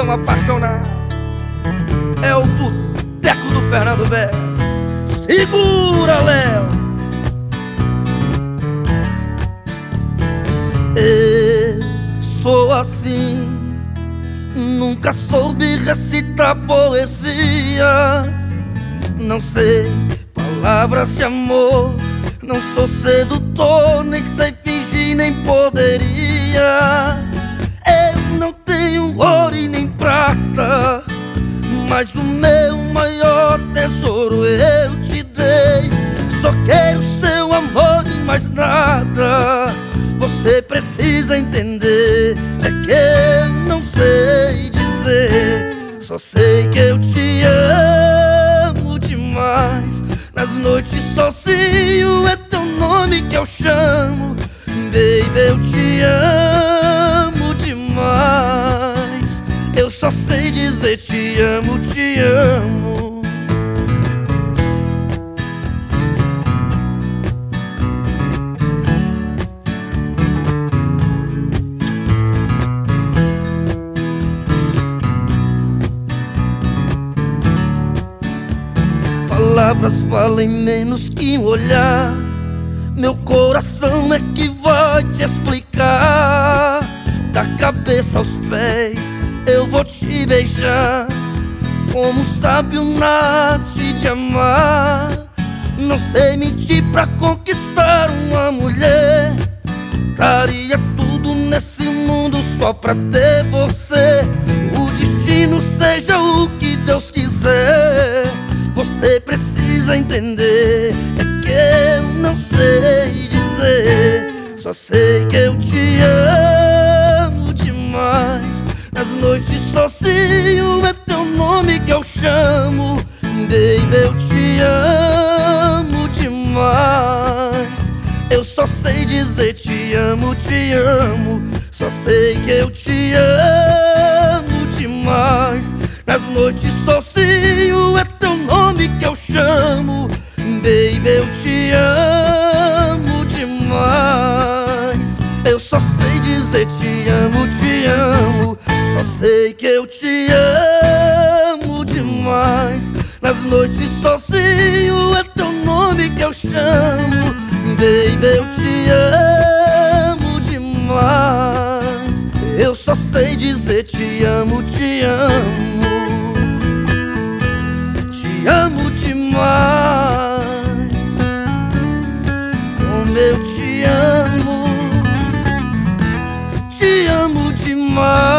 coração apaixonado é o boteco do Fernando Belo. Segura, Léo! Eu sou assim, nunca soube recitar poesias, não sei palavras de amor, não sou sedutor, nem sei fingir, nem poderia. Eu não tenho ouro e nem prata, mas o meu maior tesouro eu te dei. Só quero seu amor e mais nada. Você precisa entender, é que eu não sei dizer. Só sei que eu te amo demais. Nas noites sozinho é teu nome que eu chamo. Baby, eu te amo demais. Eu só sei dizer te amo, te amo. Palavras valem menos que um olhar. Meu coração é que vai te explicar. Da cabeça aos pés eu vou te beijar, como um sábio na arte de amar. Não sei mentir pra conquistar uma mulher. Daria tudo nesse mundo só pra ter você. O destino seja o que Deus quiser. Você precisa entender, é que eu não sei dizer. Só sei que eu te amo demais. Nas noites sozinho é teu nome que eu chamo. Baby, eu te amo demais. Eu só sei dizer te amo, te amo. Só sei que eu te amo demais. Nas noites sozinho é teu nome que eu chamo. Baby, eu te amo demais. Eu só sei dizer te amo, te amo. Só sei que eu te amo demais. Nas noites sozinho é teu nome que eu chamo. Baby, eu te amo demais. Eu só sei dizer te amo, te amo. Te amo demais. Como eu te amo demais.